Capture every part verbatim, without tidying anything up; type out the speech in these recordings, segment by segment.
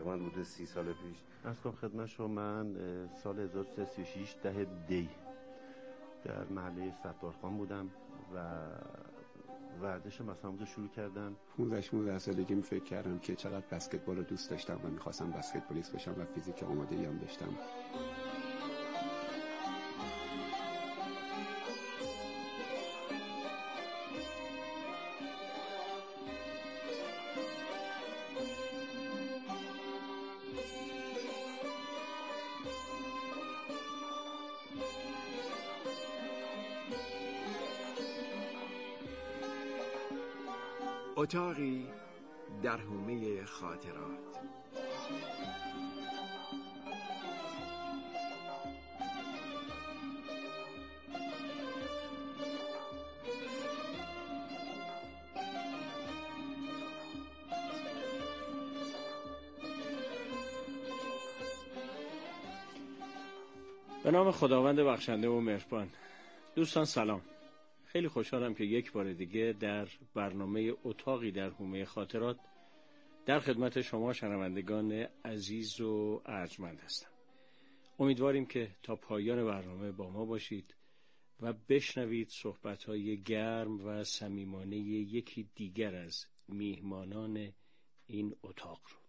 تقریبا بوده سی سال پیش. از کنم خدمت شما من سال هزار و سیصد و سی و شش ده دی در محله ستارخان بودم و ورزش مثلا رو شروع کردم. پانزده شانزده سالگی می فکر کردم که چقدر بسکتبال رو دوست داشتم و میخواستم بسکتبالیست بشم و فیزیک آماده ای هم داشتم. اتاقی در حومه خاطرات. به نام خداوند بخشنده و مهربان. دوستان سلام، خیلی خوشحالم که یک بار دیگه در برنامه اتاقی در حومه خاطرات در خدمت شما شنوندگان عزیز و ارجمند هستم. امیدواریم که تا پایان برنامه با ما باشید و بشنوید صحبت‌های گرم و صمیمانه یکی دیگر از میهمانان این اتاق رو.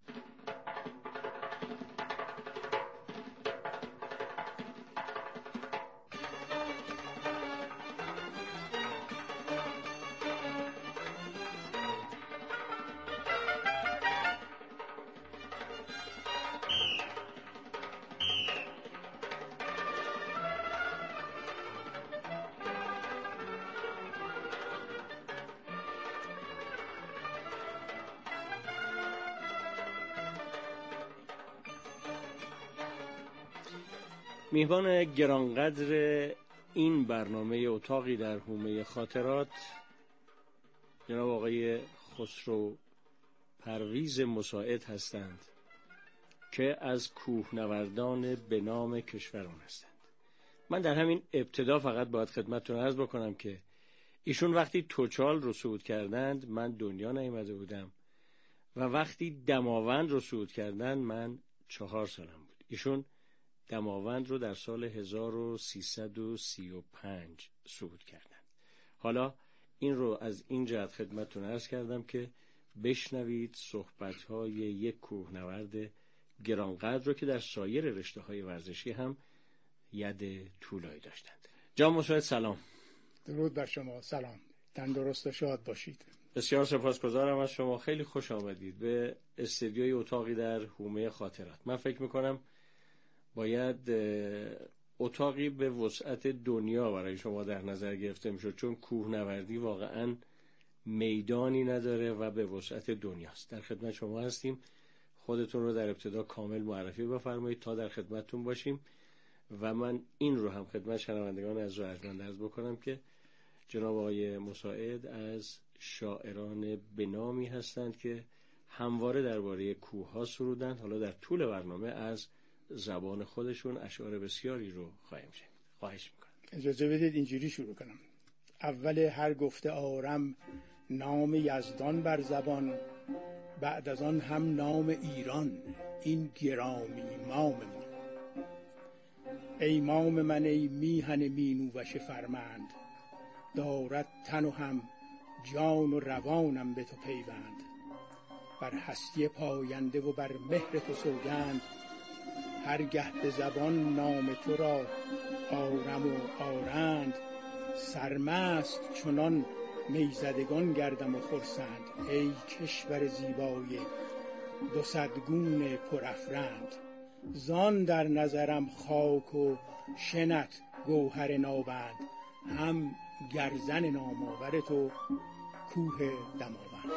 میهمان گرانقدر این برنامه اتاقی در حومه خاطرات جناب آقای خسرو پرویز مساعد هستند که از کوهنوردان به نام کشورمان هستند. من در همین ابتدا فقط باید خدمتتون عرض بکنم که ایشون وقتی توچال رو صعود کردند من دنیا نیامده بودم و وقتی دماوند رو صعود کردند من چهار سالم بود. ایشون دماوند رو در سال هزار و سیصد و سی و پنج صعود کردند. حالا این رو از این جهت خدمتتون عرض کردم که بشنوید صحبت‌های یک کوهنورد گرانقدر رو که در سایر رشته‌های ورزشی هم ید طولایی داشتند. جناب مساعد سلام. درود بر شما. سلام، تندرست و شاد باشید. بسیار سپاسگزارم از شما. خیلی خوش آمدید به استدیوی اتاقی در حومه خاطرات. من فکر می‌کنم باید اتاقی به وسعت دنیا برای شما در نظر گرفته میشه، چون کوهنوردی واقعا میدانی نداره و به وسعت دنیاست. در خدمت شما هستیم. خودتون رو در ابتدا کامل معرفی بفرمایید تا در خدمتتون باشیم و من این رو هم خدمت شنوندگان عزیز و ارجمند عرض بکنم که جناب آقای مساعد از شاعران بنامی هستند که همواره درباره کوه‌ها سرودند. حالا در طول برنامه از زبان خودشون اشعار بسیاری رو خواهیم شنید. خواهش میکنم. اجازه بدید اینجوری شروع کنم. اول هر گفته آرم نام یزدان بر زبان، بعد از آن هم نام ایران، این گرامی ماممون. ای مام من ای میهن مینوش فرمند، دارد تن و هم جان و روانم به تو پیوند. بر هستی پاینده و بر مهر تو سوگند، هر گه به زبان نام تو را آرم و آرند. سرمست چنان میزدگان گردم و خرسند، ای کشور زیبای دو صدگونه پرافرند. زان در نظرم خاک و شنت گوهر ناوند، هم گرزن نامآور تو کوه دماوند.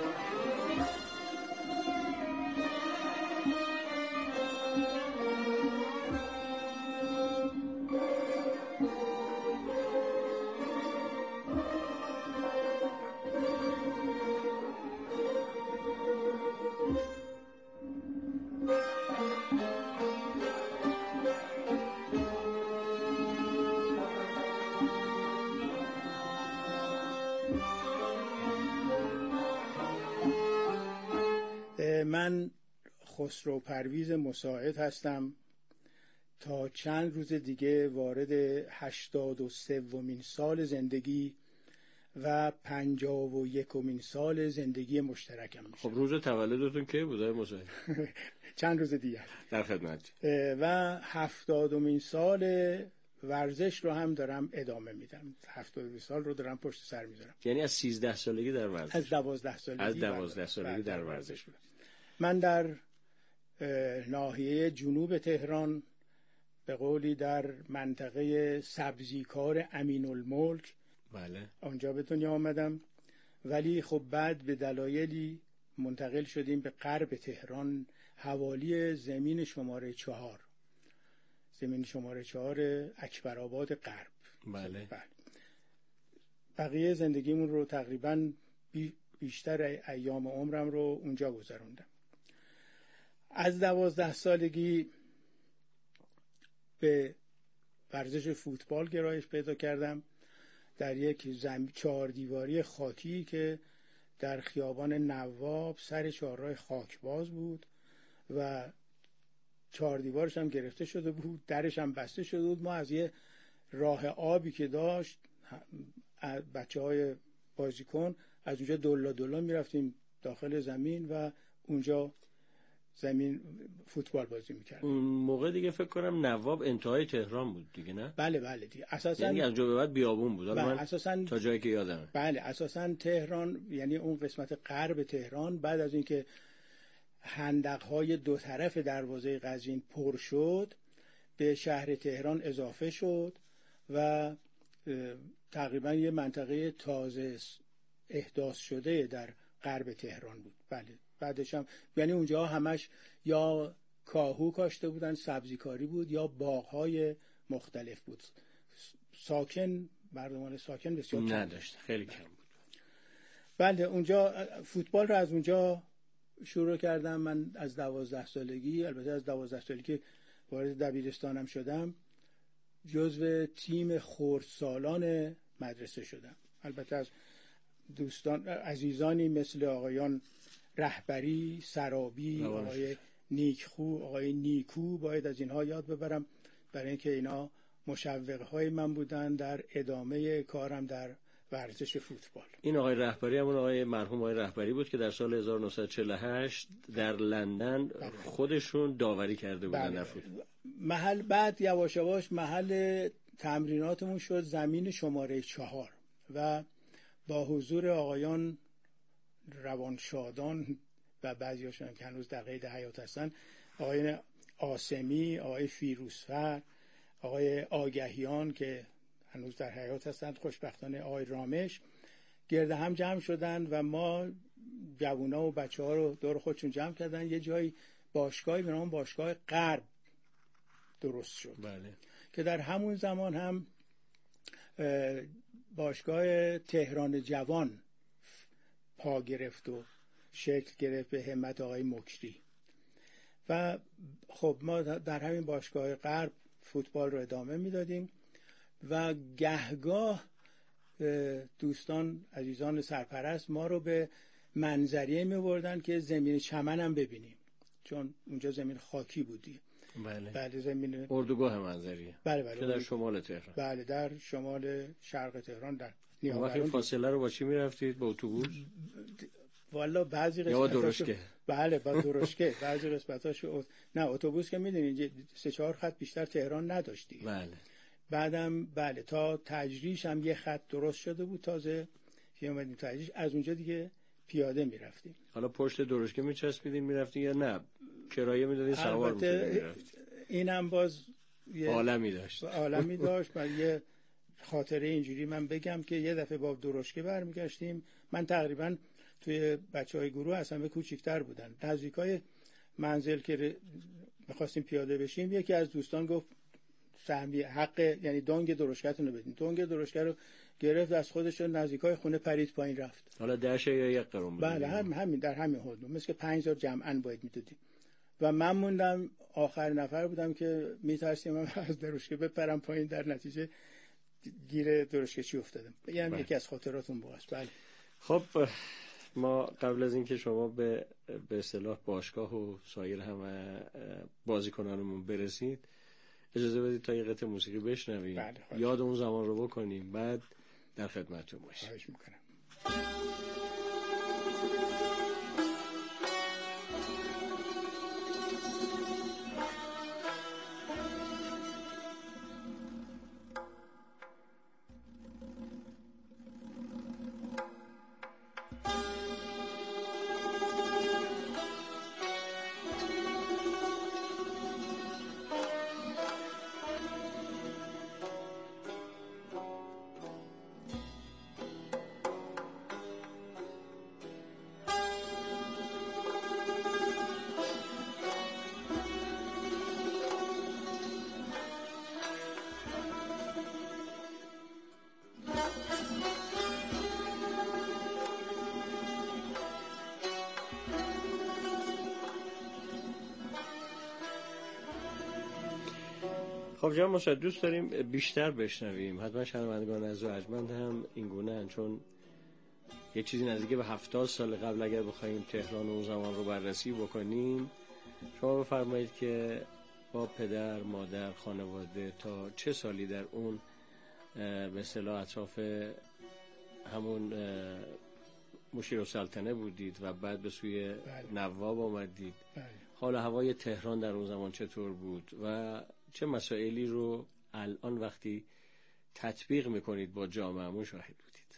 خسرو پرویز مساعد هستم. تا چند روز دیگه وارد هشتاد و سومین سال زندگی و پنجاه و یکمین سال زندگی مشترکم میشه. خب روز تولدتون کی بود آقای مساعد؟ چند روز دیگه در خدمت. و هفتادمین سال ورزش رو هم دارم ادامه میدم. هفتاد سال رو دارم پشت سر میذارم. یعنی از سیزده سالگی در ورزش؟ از دوازده سالگی. از دوازده سالگی در ورزش بود. من در ناحیه جنوب تهران، به قولی در منطقه سبزیکار امین الملک، بله، آنجا به دنیا آمدم. ولی خب بعد به دلایلی منتقل شدیم به غرب تهران، حوالی زمین شماره چهار، زمین شماره چهار اکبرآباد غرب. بله. بله. بقیه زندگیمون رو تقریبا بیشتر ایام عمرم رو اونجا گذروندم. از دوازده سالگی به ورزش فوتبال گرایش پیدا کردم در یک زمین چهار دیواری خاکی که در خیابان نواب سر چهارراه خاکباز بود و چهار دیوارش هم گرفته شده بود، درش هم بسته شده بود. ما از یه راه آبی که داشت، بچه های بازیکن از اونجا دلا دلا میرفتیم داخل زمین و اونجا زمین فوتبال بازی میکردیم. اون موقع دیگه فکر کنم نواب انتهای تهران بود دیگه، نه؟ بله بله دیگه. اساسا یعنی از اونجا به بعد بیابون بود. بله، من اساسا تا جایی که یادمه. بله، اساسا تهران، یعنی اون قسمت غرب تهران، بعد از اینکه خندق‌های دو طرف دروازه قزوین پر شد به شهر تهران اضافه شد و تقریبا یه منطقه تازه احداث شده در غرب تهران بود. بله. بعدش هم یعنی اونجا همش یا کاهو کاشته بودن، سبزیکاری بود، یا باغ‌های مختلف بود. ساکن مردمان ساکن بسیار کم نداشت، خیلی کم بود. بله. اونجا فوتبال رو از اونجا شروع کردم. من از دوازده سالگی، البته از دوازده سالگی که وارد دبیرستانم شدم، جزو تیم خردسالان مدرسه شدم. البته از دوستان عزیزانی مثل آقایان رهبری، سرابی، آقای نیکخو، آقای نیکو باید از اینها یاد ببرم، برای اینکه اینا مشوق‌های من بودن در ادامه کارم در ورزش فوتبال. این آقای رهبری همون آقای مرحوم آقای رهبری بود که در سال هزار و نهصد و چهل و هشت در لندن خودشون داوری کرده بودن در فوتبال. محل بعد یواش یواش محل تمریناتمون شد زمین شماره چهار و با حضور آقایان روانشادان و بعضیاشون که هنوز در قید حیات هستن، آقای آسمی، آقای فیروزفر، آقای آگهیان که هنوز در حیات هستند، خوشبختانه آقای رامش، گرد هم جمع شدن و ما جوونا و بچه ها رو دور خودشون جمع کردن. یه جایی باشگاهی به نام باشگاه غرب درست شد. بله. که در همون زمان هم باشگاه تهران جوان پا گرفت و شکل گرفت به همت آقای مکری و خب ما در همین باشگاه غرب فوتبال رو ادامه میدادیم و گهگاه دوستان عزیزان سرپرست ما رو به منظریه می بردن که زمین چمن هم ببینیم، چون اونجا زمین خاکی بودی. بله. بله زمین اردوگاه منظریه. بله بله. که در شمال تهران. بله در شمال شرق تهران در وقتی فاصله رو با چی می رفتید؟ با اتوبوس؟ والا بعضی قسمتاشو یا درشکه. بله با درشکه. بعضی قسمتاشو نه اتوبوس که میدونید سه چهار خط بیشتر تهران نداشتی. بله. بعدم بله تا تجریش هم یه خط درست شده بود تازه که اومدیم تجریش، از اونجا دیگه پیاده میرفتیم. حالا پشت درشکه میچسبیدین میرفتین یا نه کرایه میدادین سوار میشدین؟ اینم باز یه عالمی داشت. عالمی داشت. بعد یه خاطره اینجوری من بگم که یه دفعه با درشکه برمیگشتیم. من تقریبا توی بچهای گروه اصلا به کوچیک‌تر بودن. نزدیکای منزل که می‌خواستیم پیاده بشیم یکی از دوستان گفت سهمی حق یعنی دنگ درشکه‌تون رو بدین. دنگ درشکه رو گرفت از خودش نزدیکای خونه پرید پایین رفت. حالا دهشه یا یک قرون؟ بله هم همین در همین حدود مثل که پنج هزار جمعاً باید میدادیم و من موندم آخر نفر بودم که میترسیم از درشکه بپرم پایین، در نتیجه گیر درشکه چی افتادم. یعنی یکی از خاطراتون باشه. بله. خب ما قبل از اینکه شما به به اصطلاح باشگاه و سایر همه بازیکنانمون برسید اجازه بدید تا یه قطعه موسیقی بشنویم. بله، یاد اون زمان رو بکنیم، بعد در خدمتتون باشیم. خواهش میکنم. خب جناب مصدق، دوست داریم بیشتر بشنویم. حتما شنوندگان عزیز و ارجمند هم این گونه هن، چون یک چیزی نزدیک به هفتاد سال قبل اگر بخوایم تهران اون زمان رو بررسی بکنیم، شما بفرمایید که با پدر، مادر، خانواده تا چه سالی در اون به اصطلاح اطراف همون مشیرالسلطنه بودید و بعد به سوی بله. نواب آمدید. بله. حال هوای تهران در اون زمان چطور بود و چه مسائلی رو الان وقتی تطبیق میکنید با جامعه‌مون شاهد بودید؟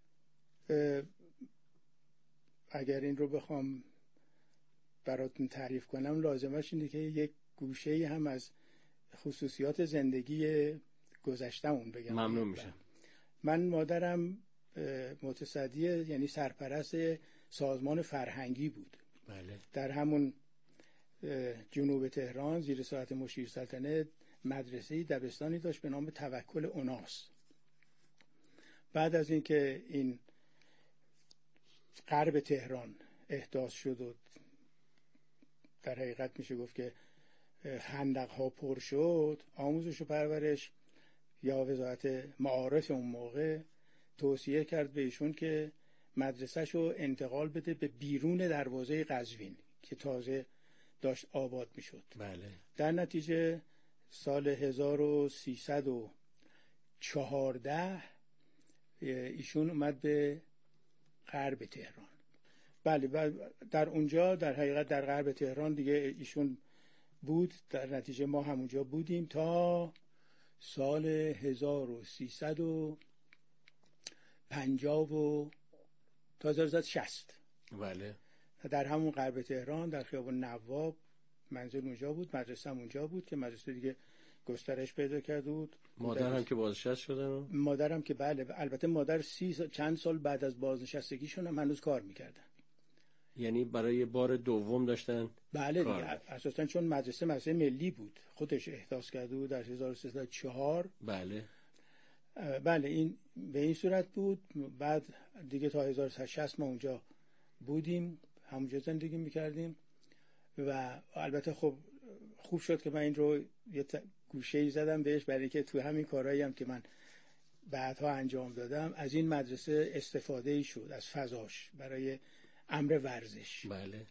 اگر این رو بخوام براتون تعریف کنم، لازمش اینه که یک گوشه هم از خصوصیات زندگی گذشتمون بگم. ممنون میشم. من مادرم متصدی، یعنی سرپرست سازمان فرهنگی بود. بله. در همون جنوب تهران زیر ساعت مشیرالسلطنه مدرسه‌ای دبستانی داشت به نام توکل اوناس. بعد از اینکه این غرب تهران احداث شد و در حقیقت میشه گفت که خندق‌ها پر شد، آموزش و پرورش یا وزارت معارف اون موقع توصیه کرد به ایشون که مدرسه‌شو انتقال بده به بیرون دروازه قزوین که تازه داشت آباد میشد. بله. در نتیجه سال هزار و سیصد و چهارده ایشون اومد به غرب تهران. بله، در اونجا در حقیقت در غرب تهران دیگه ایشون بود. در نتیجه ما همونجا بودیم تا سال هزار و سیصد و پنجاه و تا هزار و سیصد و شصت. بله. در همون غرب تهران در خیابان نواب منزل اونجا بود، مدرسه هم اونجا بود که مدرسه دیگه گسترش پیدا کرده بود. مادر هم که بازنشسته شدن؟ مادرم که بله، البته مادر سی سال، چند سال بعد از بازنشستگیشون هم هنوز کار میکردن. یعنی برای بار دوم داشتن؟ بله دیگه، اساسا چون مدرسه مدرسه ملی بود، خودش احداث کرده بود در هزار و سیصد و چهار. بله. بله، این به این صورت بود. بعد دیگه تا هزار و سیصد و شصت ما اونجا بودیم، همونجا زندگی میکردیم و البته خب خوب شد که من این رو یه گوشه‌ای زدم بهش، برای که تو همین کارهایی هم که من بعدها انجام دادم از این مدرسه استفاده شد، از فضاش برای امر ورزش. بله.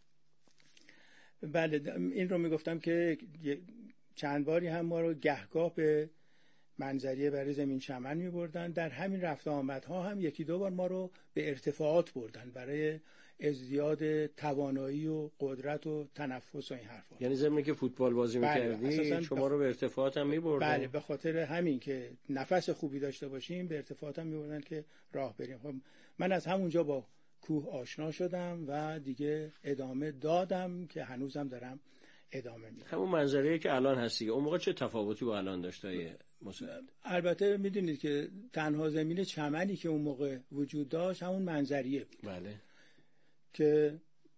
بله، این رو میگفتم که چند باری هم ما رو گهگاه به منظریه برای زمین چمن میبردن. در همین رفت آمدها هم یکی دو بار ما رو به ارتفاعات بردن برای ازدیاد توانایی و قدرت و تنفس و این حرفا. یعنی زمینی که فوتبال بازی می‌کردی شما رو به ارتفاعات هم می‌بردن؟ بله، به خاطر همین که نفس خوبی داشته باشیم به ارتفاعات هم می‌بردن که راه بریم. خب من از همونجا با کوه آشنا شدم و دیگه ادامه دادم که هنوزم دارم ادامه میدم. همون منظریه که الان هستی اون موقع چه تفاوتی با الان داشته مصدق؟ البته میدونید که تنها زمین چمنی که اون موقع وجود داشت همون منظریه بود. بله. که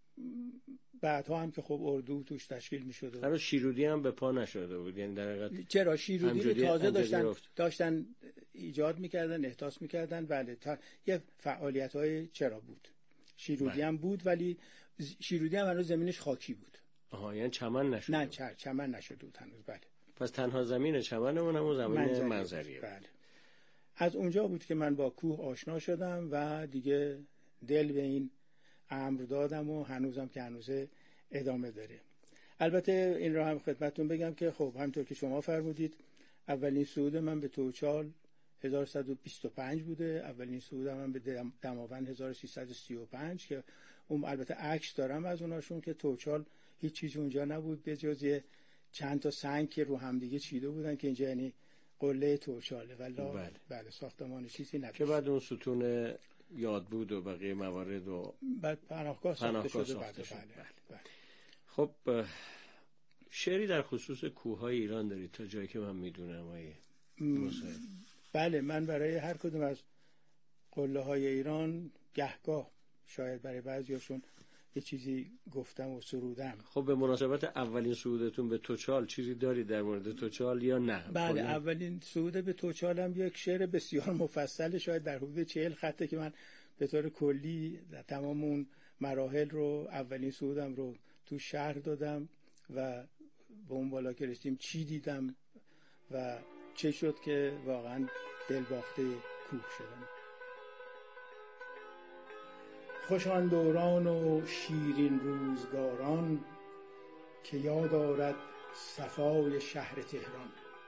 بعدها هم که خب اردو توش تشکیل میشد. هر شیرودی هم به پا نشده بود، یعنی در حقیقت چرا شیرودی رو تازه داشتن داشتن ایجاد میکردن، احداث میکردن. بله، تا یه فعالیت‌های چرا بود، شیرودی بله. هم بود، ولی شیرودی هم هنوز زمینش خاکی بود. آها، یعنی چمن نشده؟ نه، چر چمن نشده بود هنوز. بله. پس تنها زمین چمنمون همون زمین منظریه, منظریه. بله. از اونجا بود که من با کوه آشنا شدم و دیگه دل به این امر دادم و هنوزم که هنوزه ادامه داره. البته این را هم خدمتتون بگم که خب همطور که شما فرمودید اولین صعود من به توچال هزار و سیصد و بیست و پنج بوده، اولین صعودم من به دماوند هزار و سیصد و سی و پنج که اون البته عکس دارم از اوناشون که توچال هیچ چیز اونجا نبود به جز یه چند تا سنگ که رو هم دیگه چیده بودن که اینجا یعنی قله توچاله، ولی بله. بله ساختمان چیزی نبود که بعد اون ستون یاد بود و بقیه موارد و بعد پناهگاه ساخته شده, شده بعد. شد. بله. بله. بله. خب شعری در خصوص کوههای ایران دارید تا جایی که من میدونم آیه مصاحب؟ بله، من برای هر کدوم از قله های ایران گهگاه شاید برای بعضیاشون یه چیزی گفتم و سرودم. خب به مناسبت اولین صعودتون به توچال چیزی دارید در مورد توچال یا نه؟ بله، اولین صعود به توچالم یک شعر بسیار مفصل شاید در حدود چهل خطه که من به طور کلی تمام اون مراحل رو اولین صعودم رو تو شهر دادم و به اون بالا که رسیدیم چی دیدم و چه شد که واقعا دلباخته کوه شدم. خوش آن دوران و شیرین روزگاران که یاد آرد صفای شهر تهران.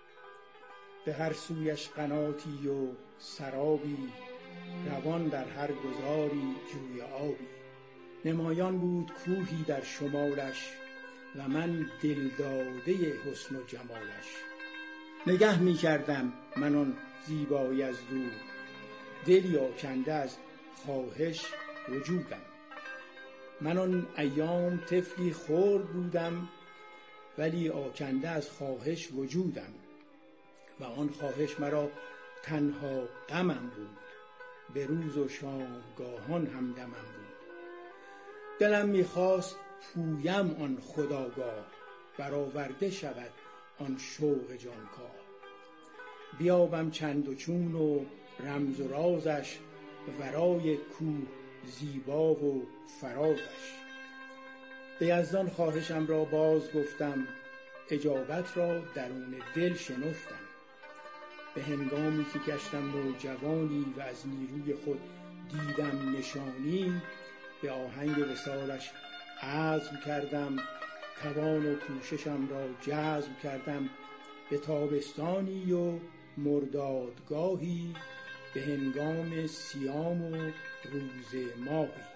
به هر سویش قناتی و سرابی، روان در هر گذاری جوی آبی. نمایان بود کوهی در شمالش و من دلداده حسن و جمالش. نگه می کردم من آن زیبایی از دور، دلی آکنده از خواهش وجودم. من آن ایام طفلی خرد بودم، ولی آکنده از خواهش وجودم. و آن خواهش مرا تنها غمم بود، به روز و شامگاهان همدمم بود. دلم میخواست پویم آن خداگاه، برآورده شود آن شوق جانکاه. بیابم چند و چون و رمز و رازش، ورای کوه زیبا و فرازش. به یزدان خواهشم را باز گفتم، اجابت را درون دل شنفتم. به هنگامی که گشتم نوجوانی و از نیروی خود دیدم نشانی، به آهنگ وصالش عزم کردم، توان و کوششم را جزم کردم. به تابستانی و مردادگاهی، به هنگام سیام و روز ماهی.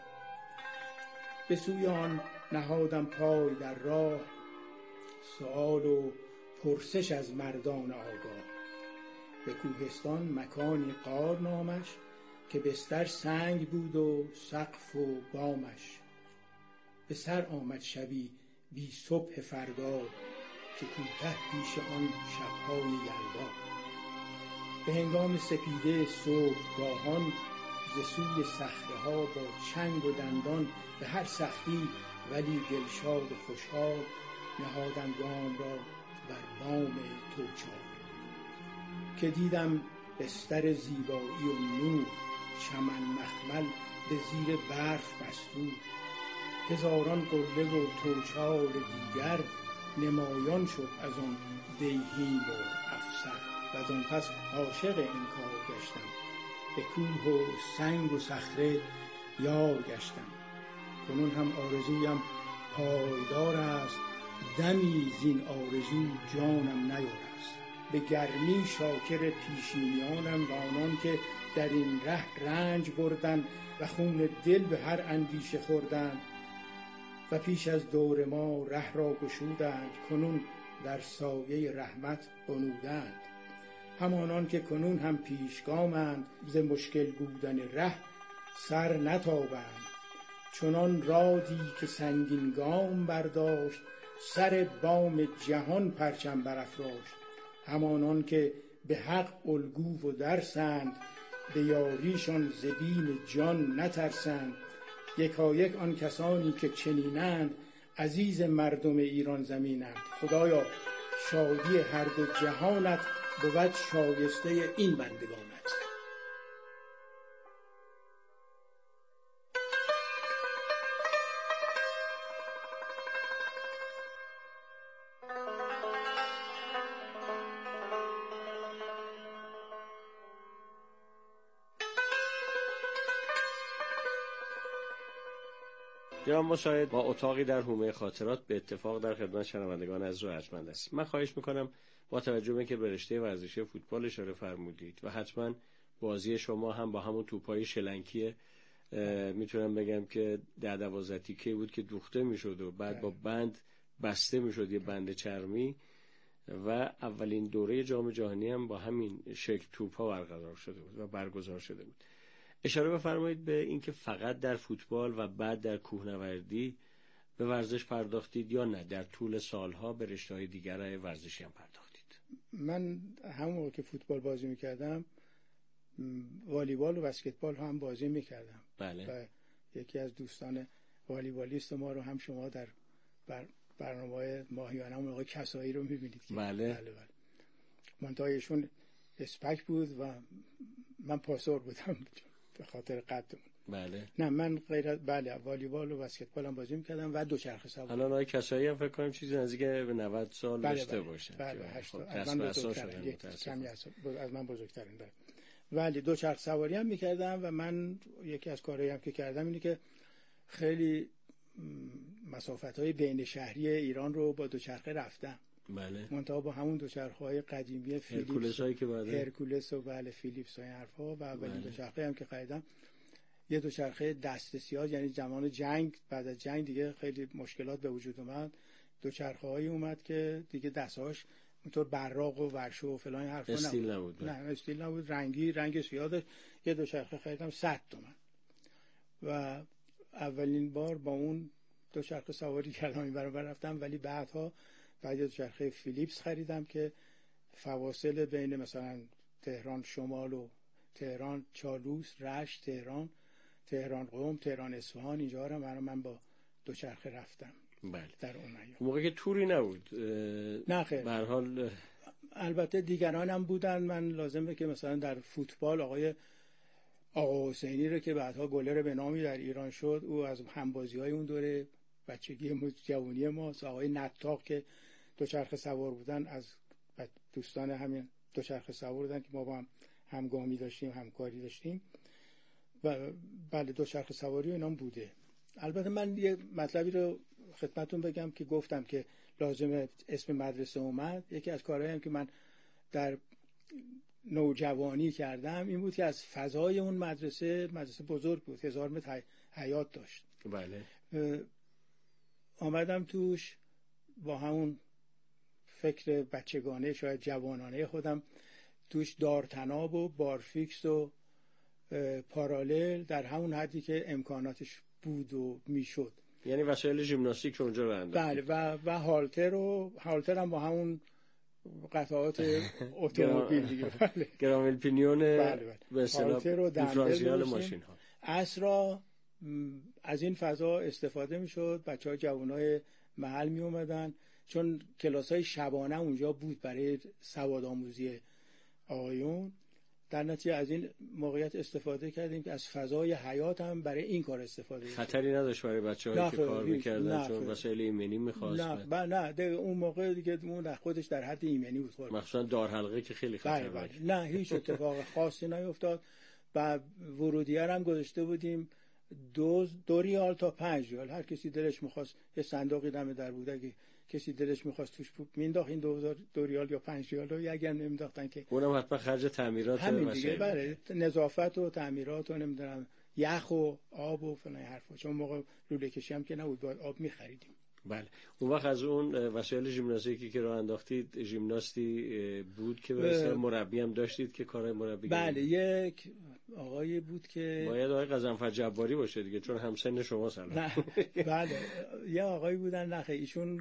به سوی آن نهادم پای در راه، سؤال و پرسش از مردان آگاه. به کوهستان مکانی غار نامش، که بستر سنگ بود و سقف و بامش. به سر آمد شبی بی صبح فردا، که کوته پیش آن شبهای یلدا. به هنگام سپیده صبحگاهان، ز سوی صخره‌ها با چنگ و دندان، به هر سختی ولی دلشاد و خوشحال، نهادم گام را بر بام توچال. که دیدم بستر زیبایی و نور، چمن مخمل به زیر برف مستور. هزاران قله و توچال دیگر، نمایان شد از آن دیهیم و افسر. و از آن پس عاشق این کار گشتم، به کوه و سنگ و صخره یار گشتم. کنون هم آرزویم پایدار است، دمی زین آرزو جانم نیارست. به گرمی شاکر پیشینیانم و آنان که در این ره رنج بردن و خون دل به هر اندیشه خوردند و پیش از دور ما ره را گشودند، کنون در سایه رحمت بنودند. همانان که کنون هم پیشگامند، ز مشکل بودن ره سر نتابند. چنان رادی که سنگین گام برداشت، سر بام جهان پرچم برافراشت. همانان که به حق الگو و درسند، به یاریشان ز بیم جان نترسند. یکایک آن کسانی که چنینند، عزیز مردم ایران زمینند. خدایا شادی هر دو جهانت، بود شایسته این بندگانت. جناب مساعد، با اتاقی در حومه خاطرات به اتفاق در خدمت شنوندگان عزیز و ارجمند هستیم. من خواهش میکنم با توجه به اینکه به رشته ورزشی فوتبال اشاره فرمودید و حتما بازی شما هم با همون توپای شلنکی میتونم بگم که در دوازده تیکه بود که دوخته میشد و بعد با بند بسته میشد، یه بند چرمی، و اولین دوره جام جهانی هم با همین شکل توپا برقرار شده بود و برگزار شده بود. اشاره بفرمایید به اینکه فقط در فوتبال و بعد در کوهنوردی به ورزش پرداختید یا نه در طول سالها به رشته‌های دیگر ورزشی هم پرداختید؟ من همون موقع که فوتبال بازی میکردم والیبال و بسکتبال هم بازی میکردم. بله. و یکی از دوستان والیبالیست ما رو هم شما در بر برنامه ماهیانه اون آقای کسایی رو میبینید که بله بله بله منتهایشون اسپک بود و من پاسور بودم به خاطر قدمون. بله. نه من غیر بله والیبال و بسکتبال هم بازی میکردم و دوچرخه سواری. الان آقای کسایی هم فکر کنم چیزی نزدیک به نود سال بله داشته بله باشه. بله هشتاد. خب از من بزرگترین کمی از من بزرگترین. بله ولی دوچرخه سواری هم میکردم و من یکی از کارهایی هم که کردم اینه که خیلی مسافت‌های بین شهری ایران رو با دوچرخه رفتم. بله. منتها با همون دوچرخه‌های قدیمی فیلیپس، هرکولس هایی که بعد هرکولس و بله فیلیپس و این حرفا و اولین بله. دوچرخه هم که خریدم یه دوچرخه دست سیاه، یعنی زمان جنگ، بعد از جنگ دیگه خیلی مشکلات به وجود اومد، دوچرخه‌هایی اومد که دیگه دستاش اونطور براق و ورشو و فلان حرفا نبود. استیل نبود. نه استیل نبود، رنگی رنگ سیاه داشت. یه دوچرخه خریدم صد تومن و اولین بار با اون دوچرخه سواری کردم این برابر رفتم. ولی بعدها بعد دوچرخه فیلیپس خریدم که فواصل بین مثلا تهران شمال و تهران چالوس، رشت، تهران، تهران قم، تهران اصفهان، اینجا رو من من با دوچرخه رفتم. بله. در اون ایام موقعی که توری نبود. نه خیر. به هر حال البته دیگران هم بودن. من لازمه که مثلا در فوتبال آقای آقا حسینی رو که بعدها گلر به نامی در ایران شد، او از همبازی‌های اون دوره بچگی جوانی ما، آقای نطاق که دوچرخه سوار بودن، از دوستان همین دوچرخه سوار بودن که ما با هم همگامی داشتیم، همکاری داشتیم و بله دوچرخه سواری و اینام بوده. البته من یه مطلبی رو خدمتتون بگم که گفتم که لازمه اسم مدرسه اومد. یکی از کارهایی هم که من در نوجوانی کردم این بود که از فضای اون مدرسه، مدرسه بزرگ بود، هزار متر حیات داشت. بله. آمدم توش با همون فکر بچگانه شاید جوانانه خودم توش دارتناب و بارفیکس و پارالل در همون حدی که امکاناتش بود و میشد، یعنی وسایل ژیمناستیک رو اونجا رو بله و و هالتر و هالتر هم با همون قطعات اتومبیل دیگه بله گرامل پینیون بله به اصطلاح دیفرانسیال ماشین ها. عصرا از این فضا استفاده میشد. بچه‌ها جوانای محل می اومدن چون کلاس‌های شبانه اونجا بود برای سواد آموزی آقایون. در نتیجه از این موقعیت استفاده کردیم که از فضای حیات هم برای این کار استفاده کردیم. خطری نداشت برای بچه‌هایی که کار می‌کردن چون وسایل ایمنی می‌خواست. نه با نه ده اون موقع دیگه اون خودش در حد ایمنی بود. مخصوصا دار حلقه که خیلی خطرناک. نه هیچ اتفاق خاصی نیفتاد. و ورودیه هم گذاشته بودیم دو دو ریال تا پنج ریال، هر کسی دلش می‌خواست یه صندوقی دم در بود، اگه کسی دلش می‌خواست توش مینداخت این دو, دو ریال یا پنج ریال رو، یا اگر نمینداختن که اونم حتما خرج تعمیرات همین دیگه بله نظافت و تعمیرات و نمیدونم یخ و آب و فلان حرفا، چون موقع لوله کشی هم که نبود باید آب می‌خریدیم. بله. اون وقت از اون وسایل ژیمناستیکی که راه انداختید ژیمناستی بود که واسه مربی هم داشتید که کارهای مربی؟ بله یک آقایی بود که باید آقای غضنفر جباری باشه دیگه چون همسن شما سلام. نه بله یه آقایی بودن نخه ایشون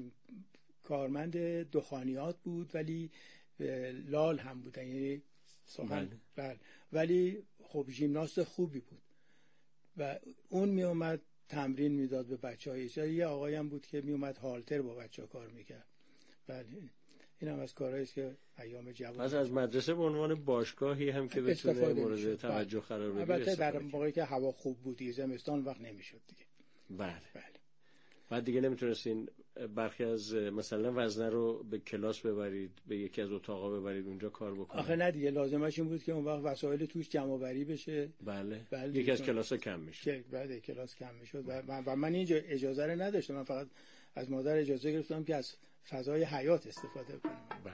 کارمند دخانیات بود ولی لال هم بودن، یعنی سخن بله ولی خب ژیمناست خوبی بود و اون می اومد تمرین میداد به بچه‌ها. یه آقایی هم بود که می اومد هالتر با بچه‌ها کار میکرد. بله این هم از کارهایی است که ایام جوانی از از مدرسه به عنوان باشگاهی هم که بتونه مورد توجه قرار بگیره. البته در موقعی که هوا خوب بود زمستان وقت نمیشد دیگه. بله. بله. بعد دیگه نمیتونستین برخی از مثلا وزنه رو به کلاس ببرید، به یکی از اتاقا ببرید اونجا کار بکنید؟ آخه نه دیگه، لازمش این بود که اون وقت وسایل توش جمع آوری بشه. بله, بله یکی از کلاس‌ها کم میشه که بعد کلاس کم میشد و من, و من اینجا اجازه رو نداشتم. من فقط از مادر اجازه گرفتم که از فضای حیات استفاده کنم. بله.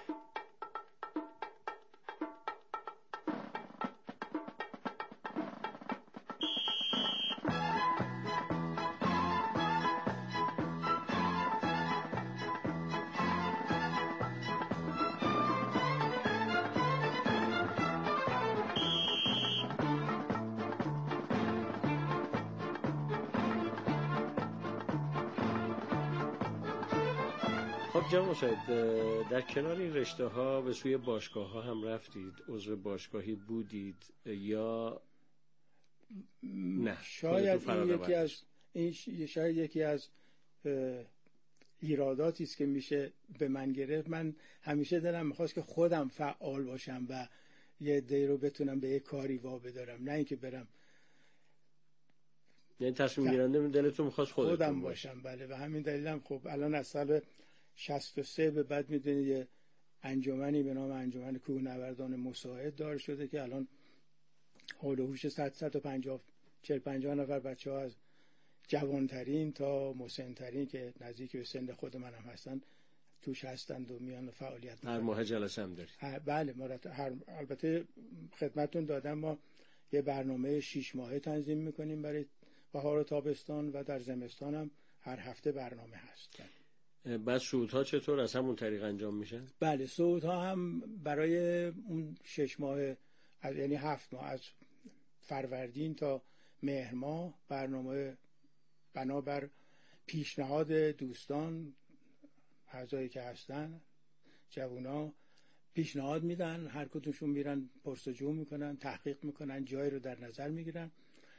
خب جناب مشاهد، در کنار این رشته ها به سوی باشگاه ها هم رفتید؟ عضو باشگاهی بودید یا نه؟ شاید این یکی از این شاید یکی از ایراداتی است که میشه به من گرفت. من همیشه دلم میخواست که خودم فعال باشم و یه عده‌ای رو بتونم به یه کاری وابدارم، نه اینکه برم. یعنی تصمیم گیرنده دلتون میخواست خودم باشم. بله، و همین دلیلم خب الان از سال شصت و سه به بعد میدونید یه انجمنی به نام انجمن کوهنوردان مساعد دار شده که الان حول و حوش صد صد و پنجاه چهل پنجاه نفر بچه ها از جوانترین تا مسنترین که نزدیک به سن خود منم هستن توش هستند و میان فعالیت هر ماه جلسه هم دارید؟ بله، هر البته خدمتتون دادم ما یه برنامه شش ماهه تنظیم میکنیم برای بهار و تابستان و در زمستان هم هر هفته برنامه هست. بعد صعودها چطور از همون طریق انجام میشن؟ بله، صعودها هم برای اون شش ماه از یعنی هفت ماه از فروردین تا مهر ماه برنامه بنابر پیشنهاد دوستان اعضایی که هستن جوونا پیشنهاد میدن، هر کدومشون میرن پرسجو میکنن، تحقیق میکنن، جای رو در نظر میگیرن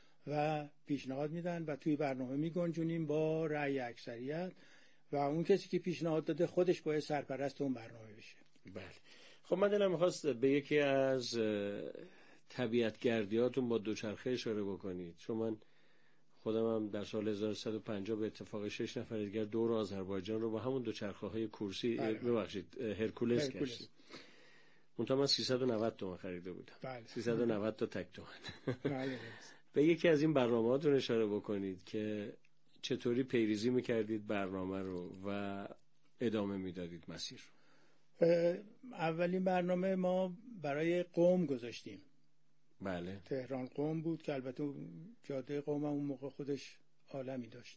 و پیشنهاد میدن و توی برنامه میگنجونیم با رأی اکثریت و اون کسی که پیشنهاد داده خودش باید سرپرست اون برنامه بشه. بله. خب من دلم می‌خواست به یکی از طبیعت‌گردیاتون با دوچرخه اشاره بکنید، چون من خودم هم در سال هزار و سیصد و پنجاه به اتفاق شش نفر دیگر دور آذربایجان رو با همون دوچرخه‌های کورسی ببخشید هرکولس کشیدیم. منتها من سیصد و نود تومان خریده بودم. بله. سیصد و نود تا تک تومان. بله. به یکی از این برنامه‌هاتون اشاره بکنید که چطوری پیریزی میکردید برنامه رو و ادامه میدادید مسیر رو. اولین برنامه ما برای قم گذاشتیم. بله. تهران قم بود که البته جاده قم اون موقع خودش عالمی داشت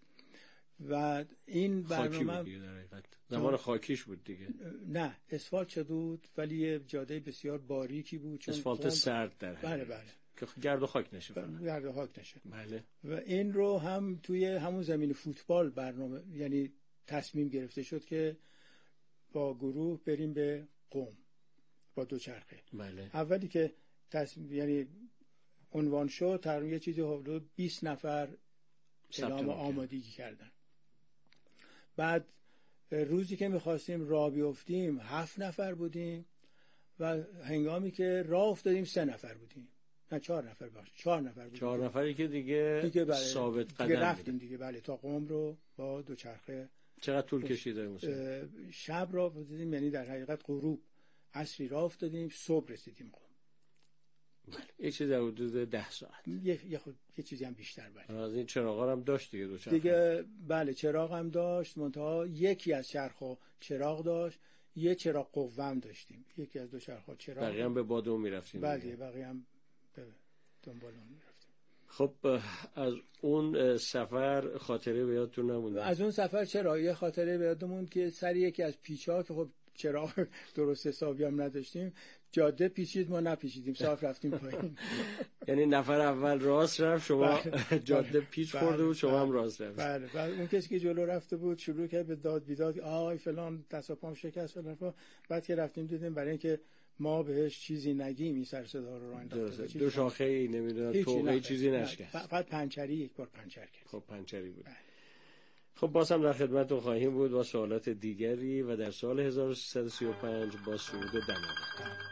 و این برنامه خاکی بود در حقیقت. زمان خاکیش بود دیگه. نه، اسفالت شده بود ولی یه جاده بسیار باریکی بود، چون اسفالت سرد در حقیقت. بله بله. که گرد و خاک نشه فقط. گرد و خاک نشه. بله. و این رو هم توی همون زمین فوتبال برنامه یعنی تصمیم گرفته شد که با گروه بریم به قم با دوچرخه. بله. اولی که تصمیم یعنی عنوان شد تقریبا یه چیزی حدود بیست نفر اعلام آمادگی کردن. بعد روزی که می‌خواستیم راه بیفتیم هفت نفر بودیم و هنگامی که راه افتادیم سه نفر بودیم. نه چهار نفر باشه. چهار نفر بودیم. چهار نفری که دیگه, دیگه بله. ثابت قدم دیگه رفتیم دیگه بله تا قم رو با دوچرخه. چقدر طول کشیده مثلا؟ شب راه افتادیم، یعنی در حقیقت غروب عصری راه افتادیم، صبح رسیدیم قم. بله. یه چیز در حدود ده ساعت. یه یه خود یه چیزی هم بیشتر بله. از این چراغا هم داشت دیگه دوچرخه. دیگه بله چراغ هم داشت، منتها یکی از چرخا چراغ داشت، یه چراغ قوم داشتیم. یکی از دو چرخا چراغ. بقیه هم به بادون می‌رفتیم. بله، بقیه هم به دنبال اون می‌رفتیم. خب از اون سفر خاطره به یادتون نمونده؟ از اون سفر چرا یه خاطره به یادمون که سر یکی از پیچ‌ها که خب چراغ درست حسابی هم نداشتیم جاده پیچید، ما نپیچیدیم، صاف رفتیم پایین. یعنی نفر اول راست رفت، شما جاده پیچ خورده بود، شما هم راست رفت. بله. بعد اون کسی که جلو رفته بود شروع کرد به داد بیداد، آی فلان دست و پام شکست فلان. بعد که رفتیم دیدیم برای اینکه ما بهش چیزی نگیم این سر صدا رو راه انداخته. دو شاخه ای نمیدونم توقه چیزی نشکست. فقط پنچری یک بار پنچر کرد. خب پنچری بود. بله. خب باز هم در خدمتتون خواهیم بود با سوالات دیگری و در سال هزار و سیصد و سی و پنج با صعود دماوند.